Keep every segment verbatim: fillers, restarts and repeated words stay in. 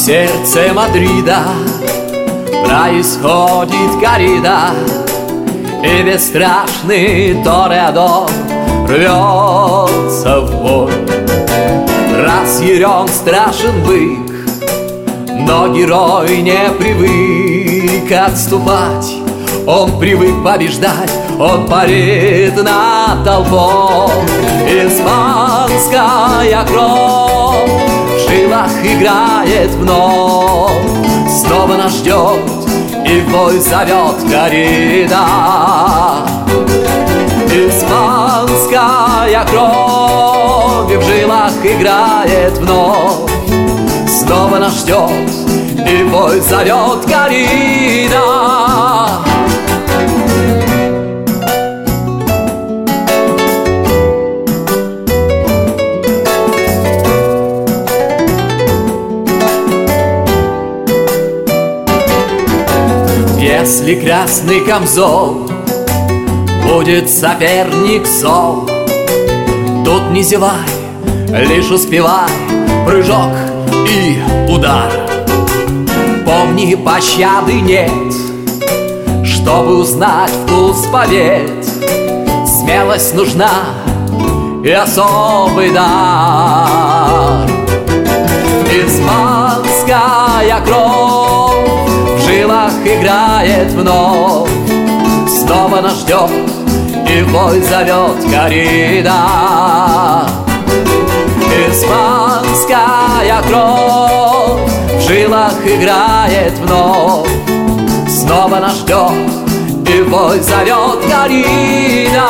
сердце Мадрида происходит коррида, и бесстрашный Тореадор рвется в бой. Разъярен страшен бык, но герой не привык отступать. Он привык побеждать, он парит над толпой. Испанская кровь в жилах играет вновь. Снова нас ждет и в бой зовет коррида. Испанская кровь в жилах играет вновь. Снова нас ждет и в бой зовет коррида. Если красный камзол будет соперник зол, тут не зевай, лишь успевай, прыжок и удар. Помни, пощады нет, чтобы узнать вкус побед. Смелость нужна и особый дар. Испанская кровь в жилах играет вновь. Снова нас ждет и в бой зовет коррида. Испанская кровь в жилах играет вновь. Снова нас ждет и в бой зовет коррида.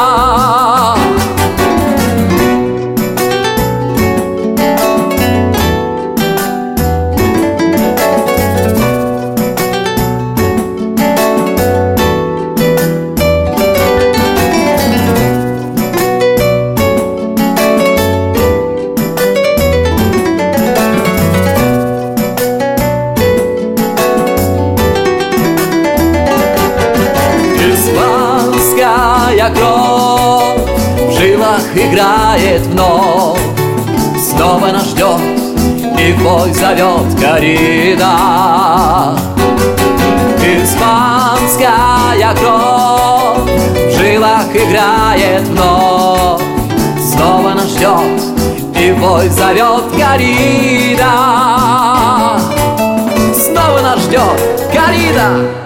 Испанская кровь в жилах играет вновь. Снова нас ждет и в бой зовет коррида. Испанская кровь в жилах играет вновь. Снова нас ждет и в бой зовет коррида. Снова нас ждет коррида.